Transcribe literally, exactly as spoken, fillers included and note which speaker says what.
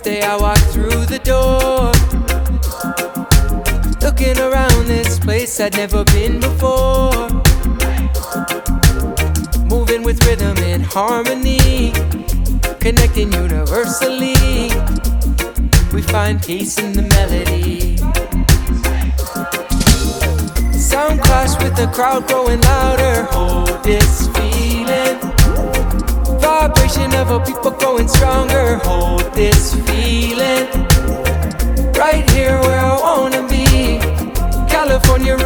Speaker 1: first day I walked through the door, looking around this place I'd never been before. Moving with rhythm and harmony, connecting universally. We find peace in the melody. Sound clash with the crowd growing louder. Hold this feeling. Vibration of our people growing stronger. Hold this feeling. Right here where I wanna be. California.